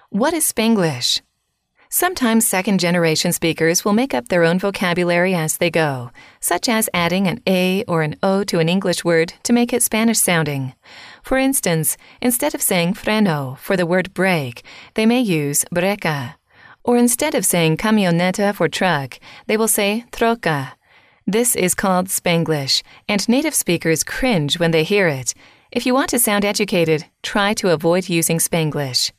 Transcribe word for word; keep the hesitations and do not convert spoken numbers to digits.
What is Spanglish? Sometimes second-generation speakers will make up their own vocabulary as they go, such as adding an A or an O to an English word to make it Spanish-sounding. For instance, instead of saying freno for the word brake, they may use breca. Or instead of saying camioneta for truck, they will say troca. This is called Spanglish, and native speakers cringe when they hear it. If you want to sound educated, try to avoid using Spanglish.